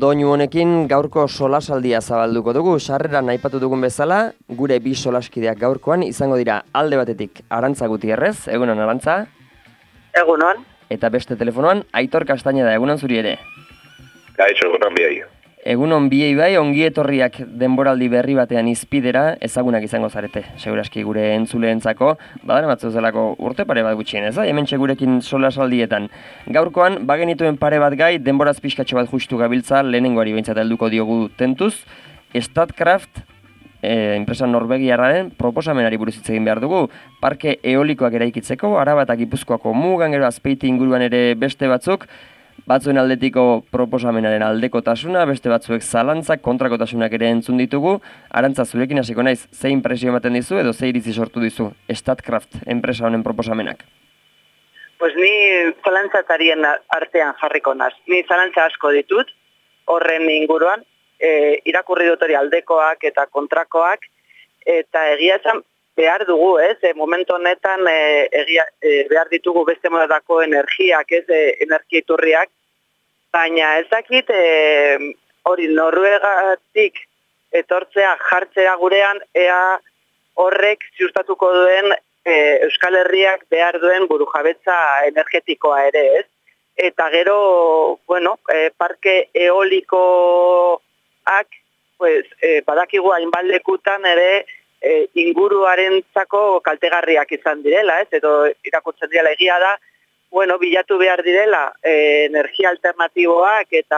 doinu honekin gaurko solasaldia zabalduko dugu. Sarreran aipatu dugun bezala, gure bi solaskideak gaurkoan izango dira alde batetik Arantza Gutierrez, egunon Arantza. Egunon. Eta beste telefonoan Aitor Castañeda, egunon zuri ere. Gaitxo, egunon biei. Egunon biei bai, ongi etorriak denboraldi berri batean izpidera, ezagunak izango zarete, seguraski gure entzuleentzako, badara matzuzelako urte pare bat gutxien, ez da? Hementxe gurekin solasaldietan. Gaurkoan, bagenituen pare bat gai, denboraz pixkatxo bat justu gabiltza, lehenengoari behintzat helduko diogu tentuz, Statkraft, enpresa norvegiarraren proposamenari buruz hitz egin behar dugu, parke eolikoak eraikitzeko, Araba eta Gipuzkoako mugan, gero Azpeiti inguruan ere beste batzuk, batzuen aldetiko proposamenaren aldekotasuna, beste batzuek zalantzak, kontrakotasunak ere entzun ditugu. Arantza, zurekin hasiko naiz, ze impresio ematen dizu edo ze iritzi sortu dizu Statkraft enpresa honen proposamenak? Pues ni zalantzatarien artean jarriko naz. Ni zalantza asko ditut, horren inguruan, irakurri dut hori aldekoak eta kontrakoak, eta egia esan behar dugu, ez? Momentu honetan behar ditugu beste modatako energiak, ez? Energia iturriak, baina ez dakit hori Noruegatik etortzea jartzea gurean, ea horrek ziurtatuko duen Euskal Herriak behar duen burujabetza energetikoa ere, ez? Eta gero, bueno, parke eolikoak, pues, badakigu hainbaldekutan ere, inguruarentzako kaltegarriak izan direla, ez? Edo irakurtzen direla egia da, bueno, bilatu behar direla energia alternatiboak eta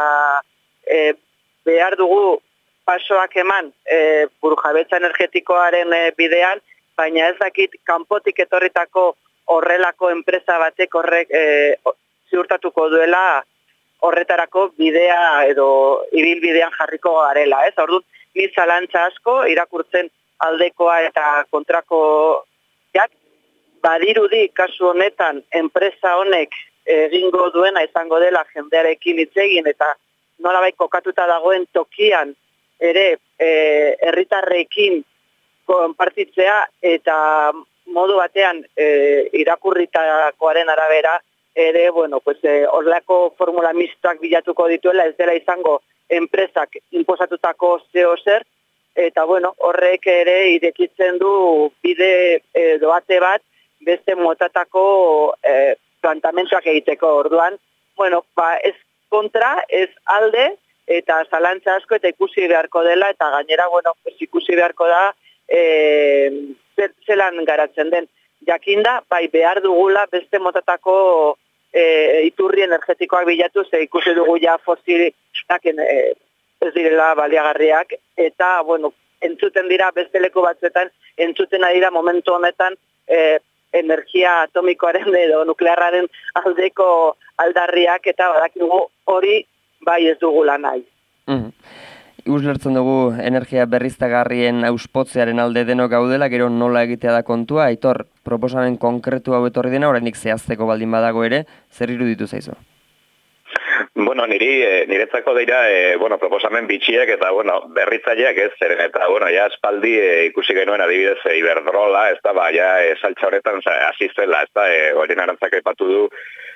behar dugu pasoak eman burujabetza energetikoaren bidean, baina ez dakit kanpotik etorritako horrelako enpresa batek horrek ziurtatuko duela horretarako bidea edo ibilbidean jarriko garela, ez? Orduan, ni zalantza asko irakurtzen aldekoa eta kontrakoak, badirudi kasu honetan enpresa honek egingo duena izango dela jendearekin hitz egin eta nolabait kokatuta dagoen tokian ere herritarrekin konpartitzea eta modu batean irakurritakoaren arabera ere, bueno, pues horrelako formula mistoak bilatuko dituela, ez dela izango enpresak inposatutako zeo zer, eta, bueno, horrek ere irekitzen du bide doate bat beste motatako plantamentuak egiteko orduan. Bueno, ez kontra, ez alde, eta zalantza asko eta ikusi beharko dela, eta gainera, bueno, ikusi beharko da zelan garatzen den. Jakinda, bai behar dugula beste motatako iturri energetikoak bilatu, ze ikusi dugu ja fosilak ez direla baliagarriak, eta, bueno, entzuten dira beste leku batzuetan, entzuten dira momentu honetan energia atomikoaren edo nuklearraren aldeko aldarriak, eta badakigu hori bai ez dugula nahi. Ulertzen dugu energia berriztagarrien auspotzearen alde denok gaudela, gero nola egitea da kontua, Aitor, proposamen konkretu hau etorri dena, oraindik zehazteko baldin badago ere, zer iruditu zaizu? Bueno, niretzako dira, bueno, proposamen bitxiek eta, bueno, berritzaileak ez zeren, eta, bueno, ja espaldi ikusi genuen adibidez Iberdrola, ez da, ba, ja saltza horretan hasi zela, ez da, horien Arantzak aipatu du,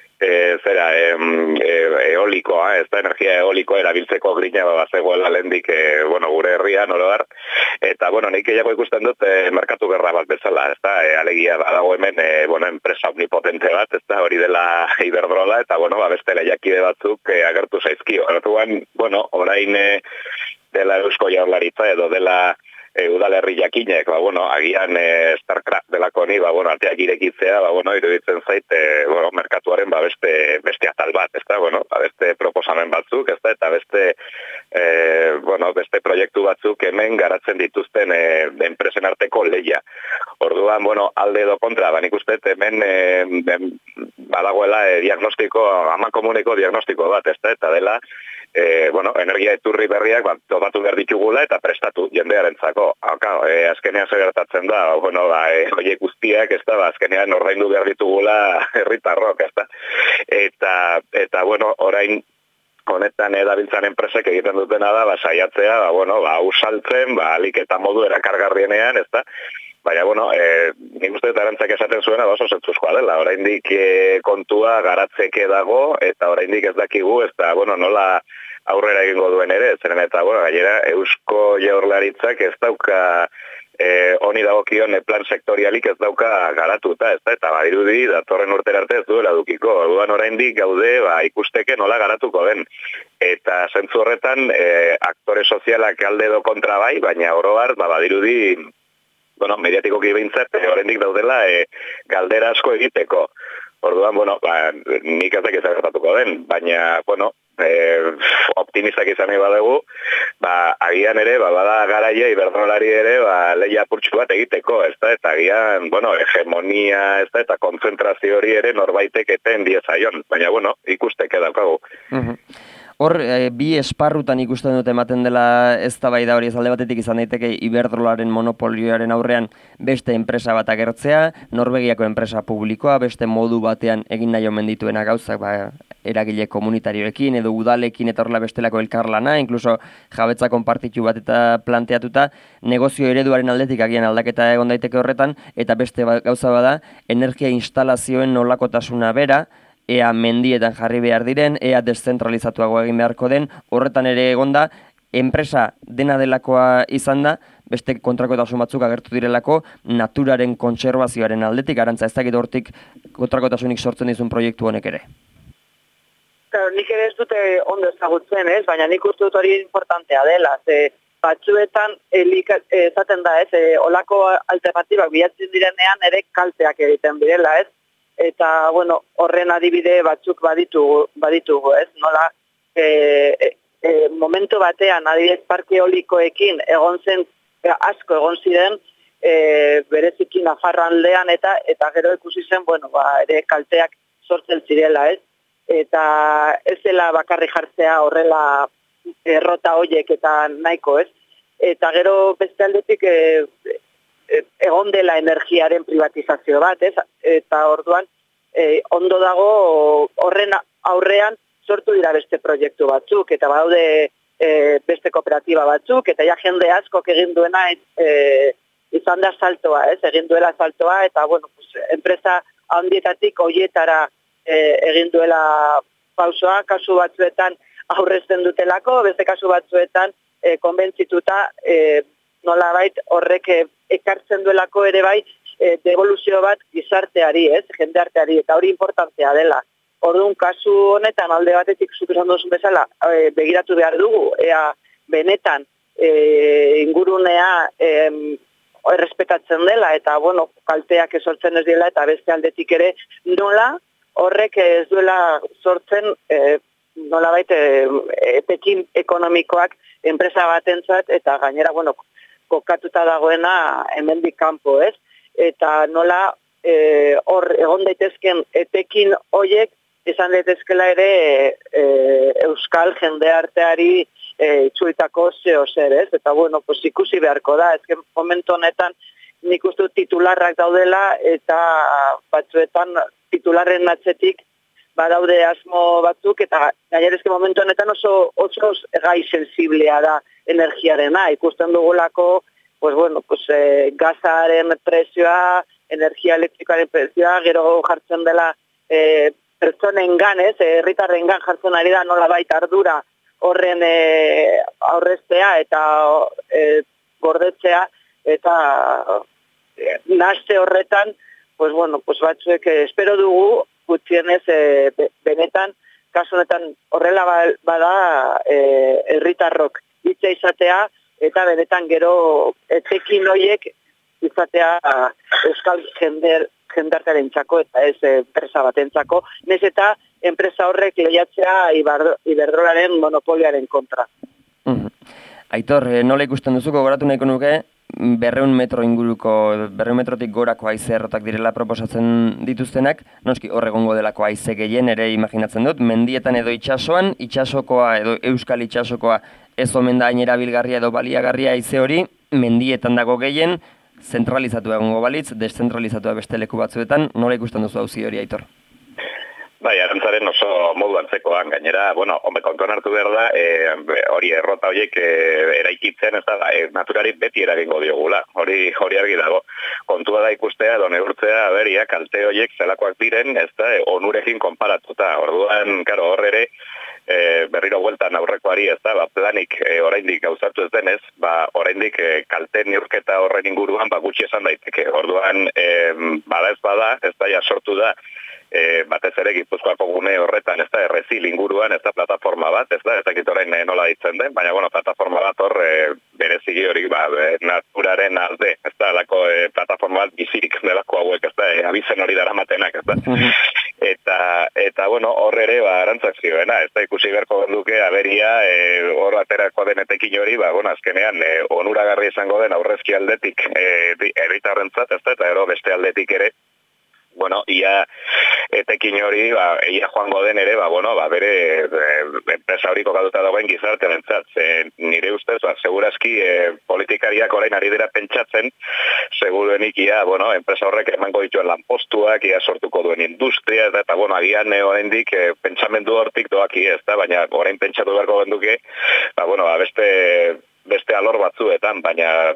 eolikoa, ez da, energia eolikoa erabiltzeko grina bazegoela lehendik, bueno, gure herrian, oroar, eta, bueno, nik gehiago ikusten dut merkatu gerra bat bezala, ez da, alegia badago hemen, bueno, enpresa omnipotente bat, ez da, hori dela Iberdrola, eta, bueno, beste lehiakide batzuk agertu zaizkio. Orduan, bueno, orain dela Eusko Jaurlaritza edo dela udalerri jakinek, ba, bueno, agian Statkraft delako ni, ba, bueno, arteak irekitzea, ba, bueno, iruditzen zait, bueno, merkatuaren, ba, beste atal bat, ez da, bueno, ba, beste proposamen batzuk, ez da, eta beste, bueno, beste proiektu batzuk hemen garatzen dituzten enpresen arteko lehia. Orduan, bueno, alde edo kontra, ba, nik uste hemen badagoela diagnostiko, amakomuneko diagnostiko bat, ez da, eta dela, bueno, energia iturri berriak topatu behar ditugula eta prestatu jendearentzako. Azkenean zer gertatzen da, bueno, horiek guztiak, ez da, azkenean ordaindu behar ditugula herritarrok, ez da. Eta, bueno, orain honetan dabiltzan enpresek egiten dutena da, saiatzea, bueno, usaltzen, alik eta modu erakargarrienean, ez da. Baina, bueno, nik uste Arantzak esaten zuena oso zentzuzkoa dela. Oraindik kontua garatzeke dago, eta oraindik ez dakigu, ez da, bueno, nola aurrera egingo duen ere, zeren eta, bueno, gainera, Eusko Jaurlaritzak ez dauka honi dagokion plan sektorialik ez dauka garatuta, ez da, eta badirudi datorren urtera arte ez duela dukiko. Orduan oraindik gaude ikusteke nola garatuko den. Eta zentzu horretan, aktore sozialak alde edo kontra bai, baina oro har, badirudi, bueno, mediatikoki behintzat, oraindik daudela galdera asko egiteko. Orduan, bueno, nik ez dakit gertatuko den, baina, bueno, optimistak izan nahi badugu, agian ere, bada garaia Iberdrolari ere, lehia apurtxu bat egiteko, ez da, eta agian, bueno, hegemonia, ez da, eta konzentrazio hori ere norbaitek eten diezaion, baina, bueno, ikusteke daukagu. Hor, bi esparrutan ikusten dut ematen dela eztabaida hori, ez alde batetik izan daiteke Iberdrolaren monopolioaren aurrean beste enpresa bat agertzea, Norvegiako enpresa publikoa, beste modu batean egin nahi omen dituena gauzak, eragile komunitarioekin edo udalekin eta horrela bestelako elkarlana, inkluso jabetza konpartitu bat eta planteatuta, negozio ereduaren aldetik agian aldaketa egon daiteke horretan, eta beste gauza bada, energia instalazioen nolakotasuna bera, ea mendietan jarri behar diren, ea deszentralizatuago egin beharko den, horretan ere egonda, enpresa dena delakoa izan da, beste kontrakotasun batzuk agertu direlako, naturaren kontserbazioaren aldetik, arantza ez dakit hortik kontrakotasunik sortzen dizun proiektu honek ere. Claro, nik ere ez dute ondo ezagutzen, ez? Baina nik uste dut hori importantea dela. Batzuetan esaten da, ez? Olako alternatibak bilatzen direnean ere kalteak egiten direla, ez? Eta, bueno, horren adibide batzuk baditugu, ez? Nola, momentu batean, adibidez parke eolikoekin asko egon ziren, bereziki Nafarroaldean eta gero ikusi zen, bueno, ere kalteak sortzen zirela, ez? Eta ez dela bakarri jartzea horrela errota hoiek eta nahiko, ez? Eta gero beste aldetik egon dela energiaren privatizazio bat, ez? Eta orduan, ondo dago horren aurrean sortu dira beste proiektu batzuk, eta badaude beste kooperatiba batzuk, eta ja jende askok egin duena izan da saltoa, ez? Egin duela saltoa, eta, bueno, enpresa handietatik hoietara egin duela pausoa, kasu batzuetan aurrezten dutelako, beste kasu batzuetan konbentzituta nolabait horrek ekartzen duelako ere bai devoluzio bat gizarteari, ez, jendearteari, eta hori importantea dela. Orduan, kasu honetan alde batetik zuk esan duzun bezala begiratu behar dugu, ea benetan ingurunea errespetatzen dela, eta, bueno, kalteak sortzen ez dela, eta beste aldetik ere nola horrek ez duela sortzen nolabait etekin ekonomikoak enpresa batentzat, eta gainera, bueno, kokatuta dagoena hemendik kanpo, ez? Eta nola hor egon daitezken etekin hoiek izan daitezkela ere euskal jendearteari itxuitako zeo zer, ez? Eta, bueno, pues ikusi beharko da, ezken momentu honetan nik uste dut titularrak daudela, eta batzuetan titularren atzetik badaude asmo batzuk, eta gainera ezken momentu honetan oso gai sensiblea da energiarena, ikusten dugulako, pues bueno, pues gazaren prezioa, energia elektrikoaren prezioa, gero jartzen dela pertsonengan, ez, herritarrengan jartzen ari da nola baita ardura horren aurreztea eta gordetzea, eta naste horretan, pues bueno, pues batzuek espero dugu, gutxienez benetan, kasu honetan horrela bada herritarrok hitza izatea, eta benetan gero etekin horiek izatea euskal jendartearen txako, eta ez enpresa batentzako, nez eta enpresa horrek lehiatzea Iberdrolaren monopoliaren kontra. Aitor, nola ikusten duzu, gogoratu nahiko nuke, 200 metro inguruko, 200 metrotik gorako haize errotak direla proposatzen dituztenak, noski hor egongo delako haize gehien ere imaginatzen dut, mendietan edo itsasoan, itsasokoa edo euskal itsasokoa ez omen da hain erabilgarria edo baliagarria haize hori, mendietan dago gehien, zentralizatu egongo balitz, deszentralizatua beste leku batzuetan, nola ikusten duzu auzi hori, Aitor? Bai, arantzaren oso modu antzekoan, gainera, bueno, kontuan hartu behar da, hori errota horiek eraikitzen, ez da, naturari beti eragingo diogula, hori argi dago. Kontua da ikustea, edo neurtzea, kalte horiek zelakoak diren, ez da, onurekin konparatuta. Orduan, karo, hor ere, berriro bueltan aurrekoari, ez da, planik oraindik gauzatu ez denez, oraindik kalte neurketa horren inguruan gutxi esan daiteke. Orduan, bada ez bada, ez da, ja sortu da, batez ere Gipuzkoako gune horretan, ez da, Errezil inguruan, ez da, plataforma bat, ez dakit orain nola ditzen den, baina, plataforma bat hor, berezigi hori, naturaren alde, ez da, lako plataforma bat bizirik delako hauek, ez da, abizen hori daramatenak, ez da. Eta hor ere, arantzak zioena, ez da, ikusi berko duke, aberia, hor aterako denetekin hori, azkenean, onuragarri izango den aurrezki aldetik, herritarrentzat, ez da, eta ero beste aldetik ere, ia etekin hori, ia joango den ere, bere enpresa hori kokatuta dagoen gizarte bentzat. Nire ustez, segurazki politikariak orain ari dira pentsatzen, seguruenik ia, enpresa horrek emango dituen lanpostuak, ia sortuko duen industria, eta agian oraindik pentsamendu hortik doaki ez da, baina orain pentsatu beharko genduke, beste alor batzuetan, baina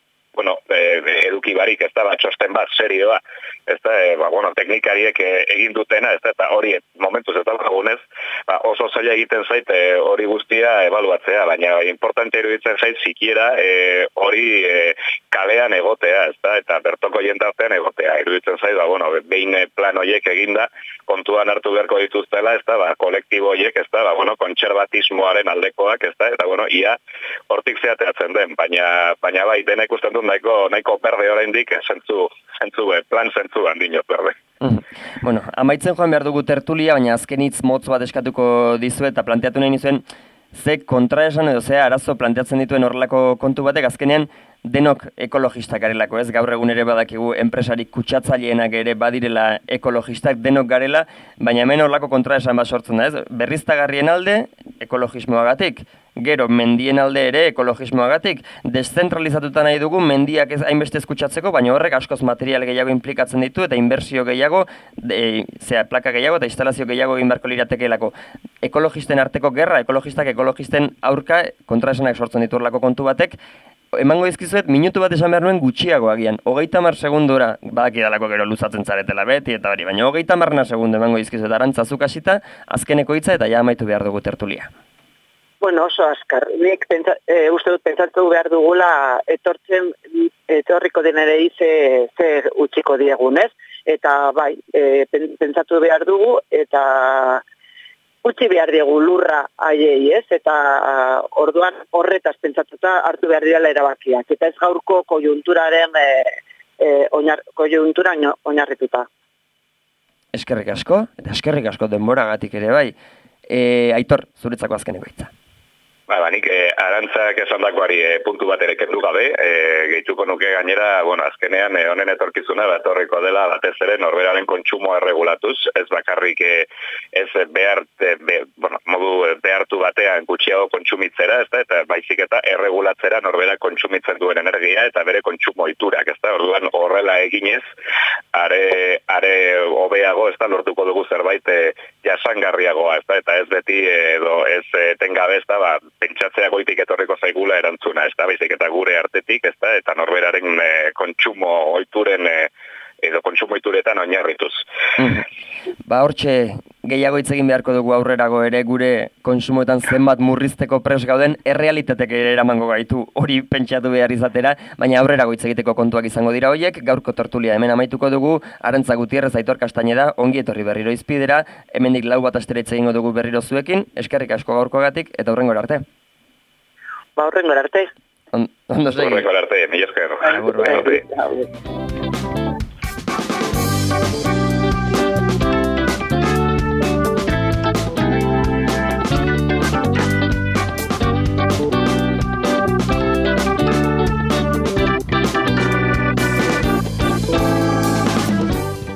eduki barik, ez da, txosten bat, serioa, ez da, teknikariek egin dutena, ez da, eta hori momentuz ez daukagunez, oso zaila egiten zait hori guztia ebaluatzea, baina importante iruditzen zait sikiera hori kalean egotea, ez da, eta bertoko jendartean egotea, iruditzen zait, behin plan horiek eginda, kontuan hartu beharko dituztela, ez da, kolektibo horiek, ez da, kontserbatismoaren aldekoak, ez da, eta ia hortik zeateatzen den, baina bai, dena ikusten dut nahiko berde oraindik plan zentzu handino berde. Amaitzen joan behar dugu tertulia, baina azken hitz motz bat eskatuko dizuet, eta planteatu nahi nizuen, ze kontraesan edo ze arazo planteatzen dituen horrelako kontu batek, azkenean denok ekologistak garelako, ez? Gaur egun ere badakigu enpresarik kutsatzaileenak ere badirela ekologistak, denok garela, baina hemen horrelako kontraesan bat sortzen da, ez? Berriztagarrien alde, ekologismoagatik, gero mendien alde ere ekologismoagatik, deszentralizatuta nahi dugu mendiak ez hainbeste kutsatzeko, baina horrek askoz material gehiago implikatzen ditu eta inbertsio gehiago, plaka gehiago eta instalazio gehiago egin beharko liratekeelako. Ekologisten arteko gerra, ekologisten aurka kontraesanak sortzen ditu horrelako kontu batek, emango dizkizuet, minutu bat esan behar nuen gutxiago agian. 30 segundora, badakidalako gero luzatzen zaretela beti eta hori, baina 30 segundo emango dizkizuet Arantzazuk hasita, azkeneko hitza eta ja amaitu behar dugu tertulia. Oso azkar. Nik uste dut pentsatu behar dugula etorriko denere zer utziko diegunez, eta bai, pentsatu behar dugu, eta utzi behar diegu lurra aiei, ez? Eta orduan horretaz pentsatuta hartu behar direla erabakiak. Eta ez gaurko kojunturaren kojuntura oinarrituta. Eskerrik asko, eta eskerrik asko denboragatik ere bai. Aitor, zuretzako azkeneko hitza. Nik Arantzak esandakoari puntu bat ere kendu gabe, gehituko nuke gainera, azkenean honen etorkizuna etorriko dela batez ere norberaren kontsumoa erregulatuz, ez bakarrik ez modu behartu batean gutxiago kontsumitzera, ez da, eta baizik eta erregulatzera norbera kontsumitzen duen energia eta bere kontsumo ohiturak, ez da, orduan horrela eginez, are hobeago, ez da, lortuko dugu zerbait jasangarriagoa, ez da, eta ez beti edo ez tengabe, ez da, pentsatzea goitik etorriko zaigula erantzuna, ez da, baizik eta gure artetik, ez da, eta norberaren kontsumo ohituren edo kontsumo ohituretan oinarrituz. Hortxe gehiago hitz egin beharko dugu aurrerago ere gure kontsumoetan zenbat murrizteko pres gauden, errealitatek ere eramango gaitu hori pentsatu behar izatera, baina aurrerago hitz egiteko kontuak izango dira horiek, gaurko tertulia hemen amaituko dugu, Arantza Gutierrez, Aitor Castañeda, ongi etorri berriro izpidera, hemendik 4 bat astera hitz egingo dugu berriro zuekin, eskerrik asko gaurkoagatik eta hurrengora arte. Hurrengora arte. Ondo segi. Hurrengora arte, mila esker. Agur, bai.